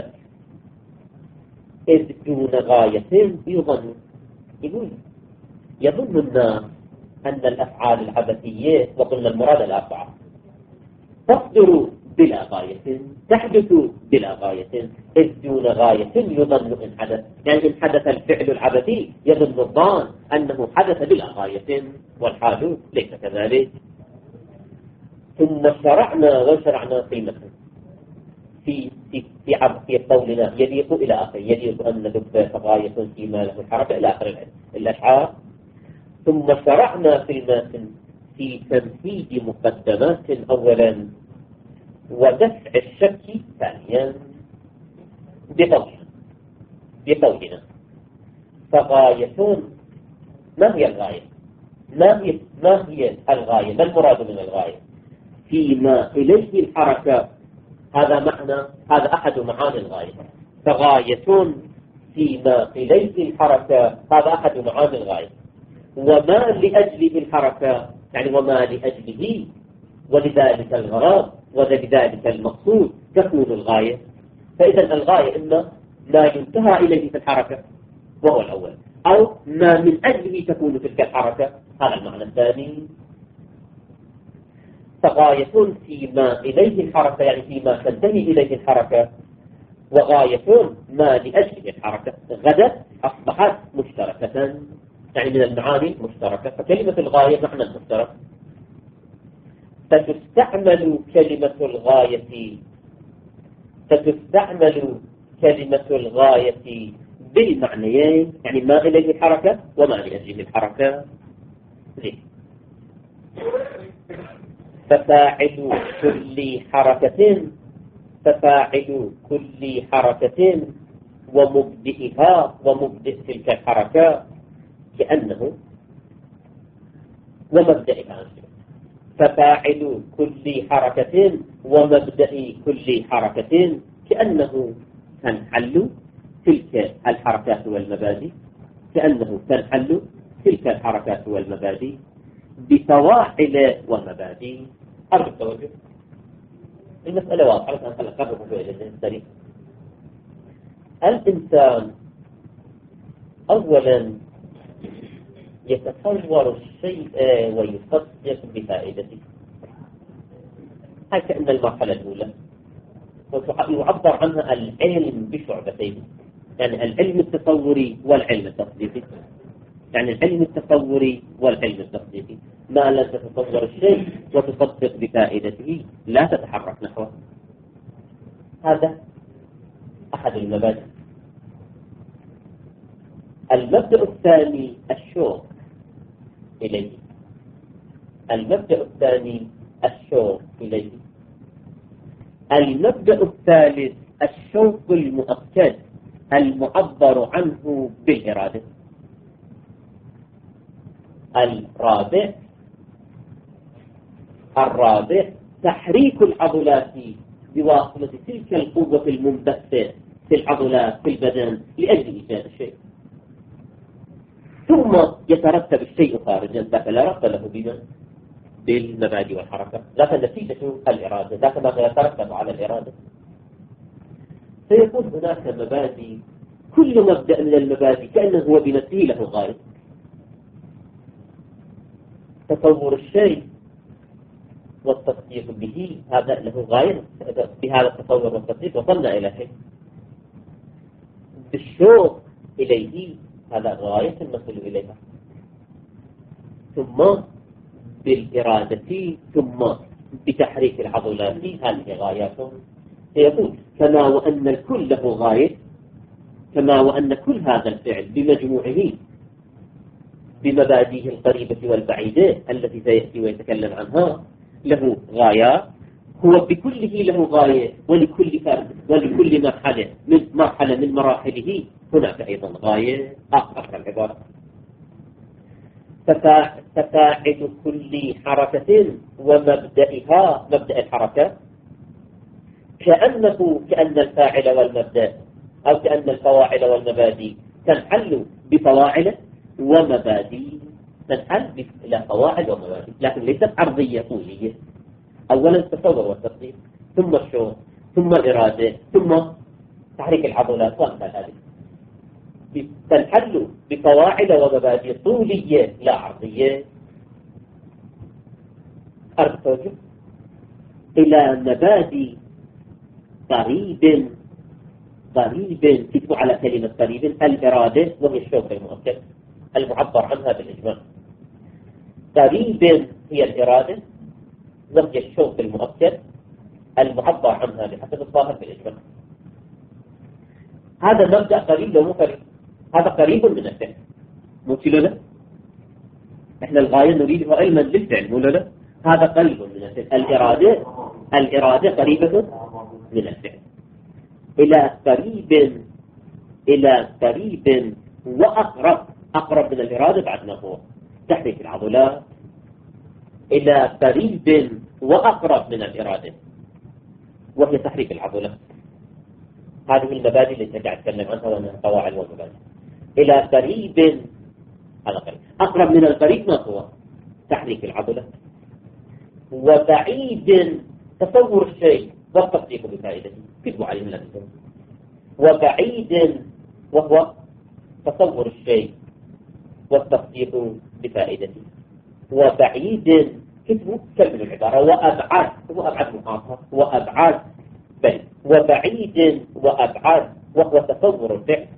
إذ دون غاية يظن. يقول يظن الناس أن الأفعال العبثية، وقلنا المراد الأربعة، تصدر بلا غاية، تحدث بلا غاية، إذ دون غاية يظن إن حدث. يعني إن حدث الفعل العبثي يظن الظان أنه حدث بلا غاية، والحال ليس كذلك. ثم شرعنا وشرعنا في مثل في في في, في قولنا يليق إلى آخر، يليق أن ندب غاية فيما له الحركة إلى آخر الأشعار. ثم شرعنا في المثل في تمهيد مقدمات أولا ودفع الشك ثانيا بقولنا بقولنا فغاية. ما هي الغاية؟ ما هي ما هي الغاية؟ ما المراد من الغاية؟ فيما إليه الحركة. هذا معنى، هذا أحد معاني الغاية. فغاية فيما إليه الحركة، هذا أحد معاني الغاية. وما لأجله الحركة، يعني وما لأجله ولذلك الغرض ولذلك المقصود تكون الغاية. فإذا الغاية إما ما ينتهى إليه في الحركة وهو الأول، أو ما من أجله تكون تلك الحركة، هذا المعنى الثاني. فغاية فيما إليه الحركة يعني فيما تنتهي إليه الحركة، وغاية ما لأجله الحركة. غدت أصبحت مشتركة، يعني من المعاني المشتركة. فكلمة الغاية معنى المشترك. فتستعمل كلمة الغاية فتستعمل كلمة الغاية بالمعنيين، يعني ما إليه الحركة وما لأجله الحركة. ليه؟ ففاعل كل حركة ففاعل كل حركة ومبدئها ومبدئ تلك الحركة كأنه ومبدئها. ففاعل كل حركة ومبدئ كل حركة كأنه تنحل تلك الحركات والمبادئ كأنه تنحل تلك الحركات والمبادئ بفواعل ومبادئ. أرجو التوجه. المسألة واضحة، لكن أنا أقرب فعلا السريع. الإنسان أولا يتصور الشيء ويصدق بفائدته. هاي كأن المرحلة الأولى، ويعبر عنها العلم بشعبتين، يعني العلم التصوري والعلم التصديقي. يعني العلم التصوري والعلم التصديقي، ما لا تتصور الشيء وتصدق بفائدته لا تتحرك نحوه. هذا أحد المبادئ. المبدأ الثاني الشوق إليه. المبدأ الثاني الشوق إليه. المبدأ الثالث الشوق المؤكد المعبر عنه بالإرادة. الرابع الرابع تحريك العضلات بواسطة تلك القوة المنبثة في العضلات في البدن لأجل إيجاد الشيء، ثم يترتب الشيء خارجا، ذاك لا ربط له بما بالمبادئ والحركة، ذاك نتيجة الإرادة، ذاك ما يترتب على الإرادة. سيكون هناك مبادئ، كل مبدأ من المبادئ كأنه هو بنفسه له غاية. تصور الشيء والتصديق به هذا له غاية، بهذا التصور والتصديق وصلنا إلى شيء. بالشوق إليه هذا غاية نصل إليها، ثم بالإرادة، ثم بتحريك العضلات، هذه غايات. سيقول كما وأن الكل له غاية، كما وأن كل هذا الفعل بمجموعه بمبادئه القريبة والبعيدة التي سيأتي ويتكلم عنها له غايات، هو بكله له غاية، ولكل فرد ولكل مرحلة من مرحلة من مراحله هناك أيضا غاية. آخر العبارة تفاعل كل حركة ومبدئها، مبدأ الحركة كأنه كأن الفاعل والمبدأ أو كأن الفواعل والمبادئ تنحل بفواعل ومبادئ، تنحل إلى فواعل ومبادئ، لكن ليست عرضية طولية. أولا التصور والتصديق، ثم الشعور، ثم الإرادة، ثم تحريك العضلات وأمثال هذه. تنحل بفواعل ومبادئ طولية لا عرضية. أرتجع إلى مبادئ قريب قريب، تكتب على كلمة قريب الإرادة، وهي الشوق المؤكد المعبر عنها بالإجماع. قريب هي الإرادة وهي الشوق المؤكد المعبر عنها بحسب الظاهر بالإجماع. هذا مبدأ قريب لو مو قريب، هذا قريب من الفعل، مو كيلو لا؟ احنا الغاية نريدها علما بالفعل، مو لا؟ هذا قريب من الفعل. الإرادة الإرادة قريبة من الفعل. إلى قريب إلى قريب وأقرب، أقرب من الإرادة بعد ما هو تحريك العضلات. إلى قريب وأقرب من الإرادة وهي تحريك العضلات. هذه المبادئ التي قاعد أتكلم عنها ومن قواعد والمبادئ. إلى قريب، هذا قريب. أقرب من القريب ما هو تحريك العضلات. وبعيد تصور الشيء والتصديق بفائدته، كتبوا عليه من الأسفل. وبعيد وهو تصور الشيء والتصديق بفائدته. وبعيد كتبوا كلمة العبارة. وأبعاد، هو أبعاد محاطة، وأبعاد بل وبعيد وأبعاد وهو تصور الفعل.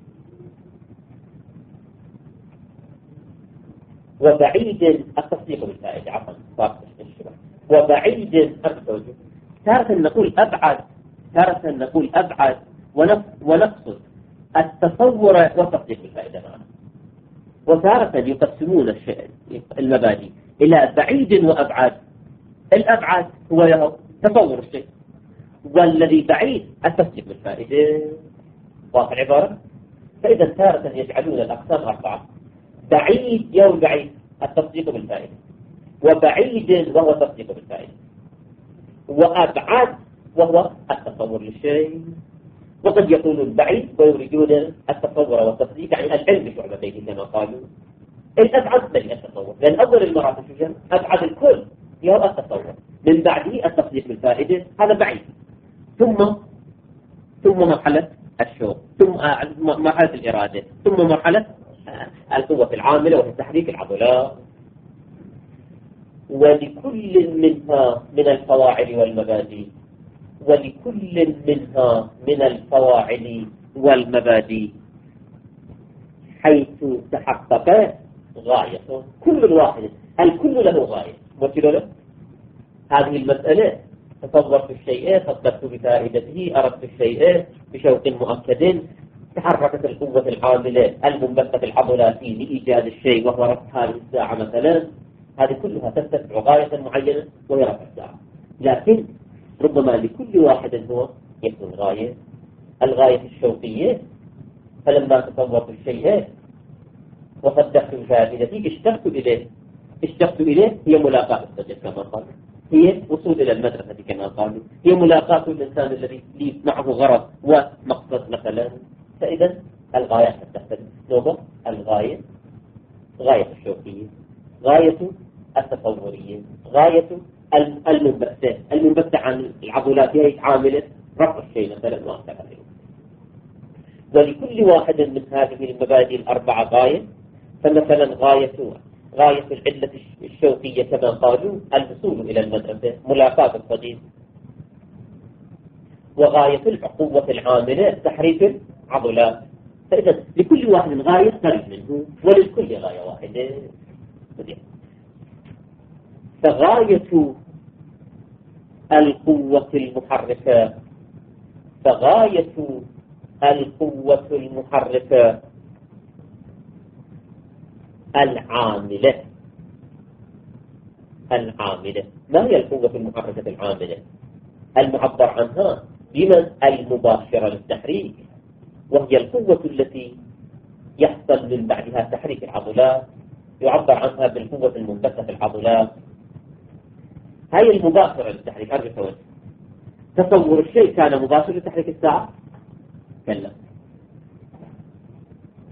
وبعيد التصديق بالفائدة، عفوا وبعيد التوجه. تارة نقول أبعد، تارة نقول أبعد ونقصد التصور والتصديق بالفائدة معنا. وتارة يقسمون الشيء المبادئ إلى بعيد وأبعاد. الأبعد هو تصور الشيء، والذي بعيد التصديق بالفائدة. واضح العبارة؟ فإذا تارة يجعلون الأقسام أربعة: بعيد يوم بعيد التصديق بالفائدة، وبعيد وهو التصديق بالفائدة، وأبعد وهو التصور للشيء. وقد يقولون بعيد ويريدون التصور والتصديق، يعني العلم بشعبتين كما قالوا. الأبعد بل التصور، لأن أول المراتب شو أبعد الكل هو التصور، من بعده التصديق بالفائدة، هذا بعيد. ثم ثم مرحلة الشوق، ثم مرحلة الإرادة، ثم مرحلة القوة العاملة وهي تحريك العضلات. ولكل منها من الفواعل والمبادئ ولكل منها من الفواعل والمبادئ حيث تحقق غايته. كل واحد، الكل له غاية، وكل له هذه المسألة. تصورت الشيء، صدقت بفائدته، أردت الشيء بشوق مؤكد، تحركت القوة العاملة المنبثة في العضلات لإيجاد الشيء وهو رفع هذه الساعة مثلا. هذه كلها تتبع غاية معينة وهي رفع الساعة. لكن ربما لكل واحد هو يكون غاية. الغاية الشوقية، فلما تصورت الشيء وصدقت بفائدته اشتقت إليه. اشتقت إليه هي ملاقاة الصدق كما قال، هي وصول إلى المدرسة كما قالوا، هي ملاقاة الإنسان الذي معه غرض ومقصد مثلا. فإذا الغاية تختلف. نوبة الغاية، غاية الشوقية، غاية التصورية، غاية المنبثة المنبثة عن العضلات هي عاملة رفع الشيء مثلا وأمثال عليه. ولكل واحد من هذه المبادئ الأربعة غاية. فمثلا غاية غاية العلة الشوقية كما قالوا الوصول إلى المدرسة، ملاقاة الصديق. وغاية القوة العاملة تحريك العضلات. فإذا لكل واحد غاية قريب منه، وللكل غاية واحدة. فغاية القوة المحركة فغاية القوة المحركة العاملة. العاملة ما هي القوة المحركة العاملة؟ المعبر عنها بمن المباشرة للتحريك، وهي القوة التي يحصل من بعدها تحريك العضلات، يعبر عنها بالقوة المنبثة في العضلات. هاي المباشرة للتحريك. أرجو تصور الشيء كان مباشر لتحريك الساعة؟ كلا.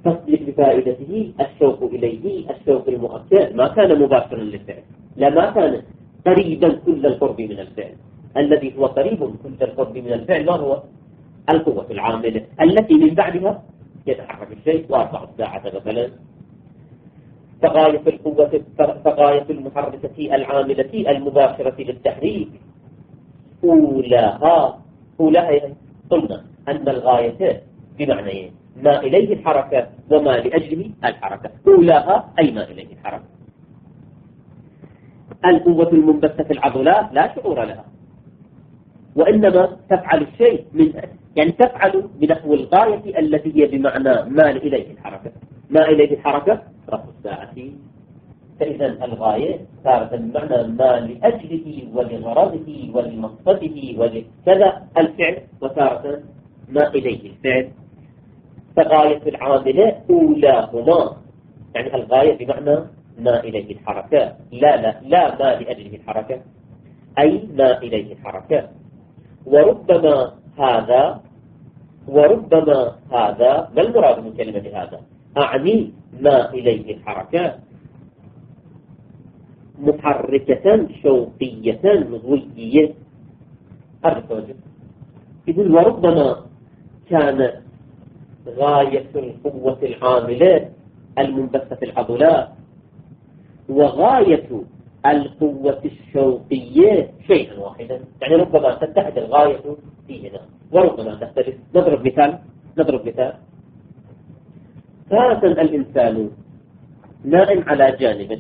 تصديق بفائدته الشوق إليه الشوق المؤكد ما كان مباشرا للفعل، لا ما كان قريبا كل القرب من الفعل. الذي هو قريب كل القرب من الفعل ما هو؟ القوة العاملة التي من بعدها يتحرك الشيء وارفع الساعة مثلا. فغاية القوة فغاية المحركة العاملة المباشرة للتحريك أولاها أولاها قلنا أن الغاية بمعنيين، ما إليه الحركة وما لأجله الحركة. أولاها أي ما إليه الحركة. القوة المنبثة في العضلات لا شعور لها، وإنما تفعل الشيء من يعني تفعل بنحو الغاية التي هي بمعنى ما إليه الحركة. ما إليه الحركة رفع الساعة. فإذا الغاية صارت بمعنى ما لأجله ولغرضه ولمقصده ولكذا الفعل، وتارة ما إليه الفعل. فغاية العاملة أولاهما يعني الغاية بمعنى ما إليه الحركة، لا لا لا ما لأجله الحركة أي ما إليه الحركة. وربما هذا وربما هذا ما المراد من كلمة هذا؟ أعني ما إليه الحركة محركة شوقية غوية. أرجو يقول وربما كانت غاية القوة العاملة المنبثة في العضلات وغاية القوة الشوقية شيئا واحدا، يعني ربما تتحد الغاية في هنا وربما تختلف. نضرب مثال نضرب مثال تارة الإنسان نائم على جانب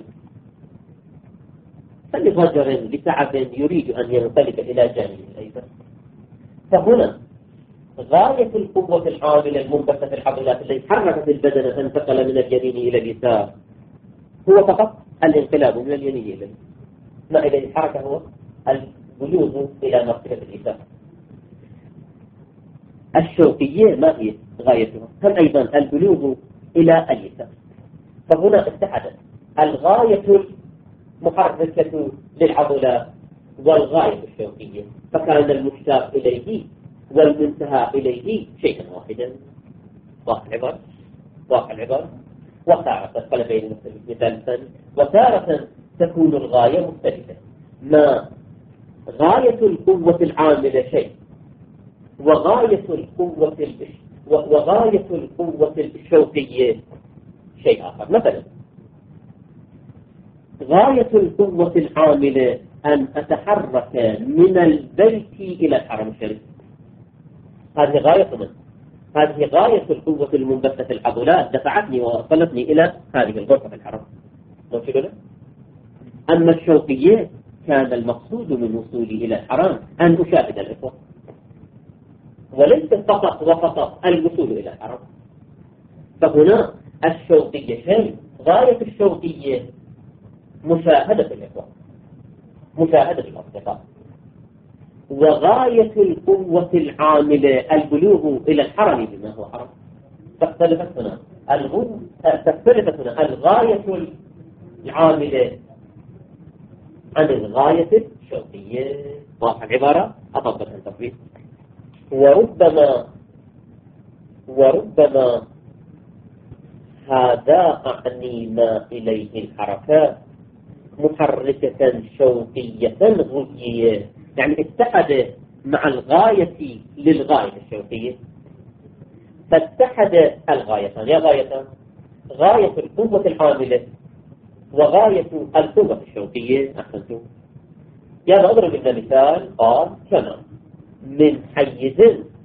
فلضجر لتعب يريد أن ينقلب إلى جانب الأيسر، فهنا غاية القوة العاملة المنبثة في العضلات التي حركت البدن فانتقل من اليمين إلى اليسار هو فقط الانقلاب من اليمين إلى اليسار. ما إليه الحركة هو البلوغ إلى مرتبة اليسار. الشوقية ما هي غايتها؟ هم أيضا البلوغ إلى اليسار. فهنا اتحدت الغاية المحركة للعضلات والغاية الشوقية، فكان المشتاق إليه والمنتهى إليه شيئا واحدا. واقع العبارة واقع العبارة وتارة تدخل بين مثال ثاني وتارة تكون الغاية مختلفة. ما غاية القوة العاملة شيء وغاية القوة وغاية القوة الشوقية شيء آخر. مثلا غاية القوة العاملة أن أتحرك من البيت إلى الحرم الشريف، هذه غاية من هذه غاية القوة المنبثة في العضلات دفعتني ووصلتني إلى هذه الغرفة في الحرم. أما الشوقية كان المقصود من وصولي إلى الحرم أن أشاهد الإخوة، وليس فقط وفقط الوصول إلى الحرم. فهنا الشوقية شيء، غاية الشوقية مشاهدة الإخوة، مشاهدة الأصدقاء. وغاية القوة العاملة البلوغ إلى الحرم بما هو حرم. تختلفت هنا الغو تختلفت هنا الغاية العاملة عن الغاية الشوقية. واضح العبارة؟ أطبق التطبيق. وربما وربما هذا أعني ما إليه الحركات محركة شوقية غوية، يعني اتحد مع الغاية للغاية الشوقية. فاتحد الغايتان، يا غايتان غاية القوة العاملة وغاية القوة الشوقية. أحسنتم. يا أضرب لنا مثال. قال كما من حيز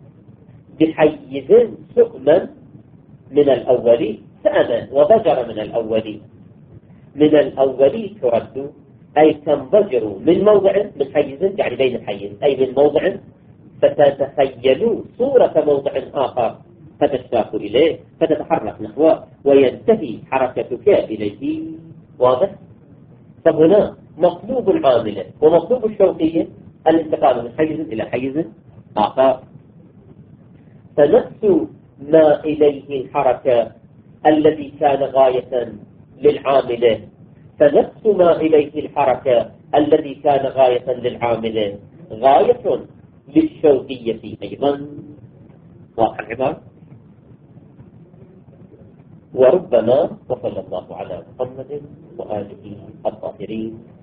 بحيز سؤما من الأول سأما وضجر من الأول. من الأول ترد أي تنضجر من موضع من حيز يعني بين الحيز أي من موضع فتتخيل صورة موضع آخر فتشتاق إليه فتتحرك نحوه وينتهي حركتك إليه. واضح؟ فهنا مطلوب العاملة ومطلوب الشوقية الانتقال من حيز إلى حيز آخر. فنفس ما إليه الحركة الذي كان غاية للعاملة فنفس ما إليه الحركة الذي كان غاية للعاملة غاية للشوقية أيضا. واضح العبارة؟ وربما. وصلى الله على محمد وآله الطاهرين.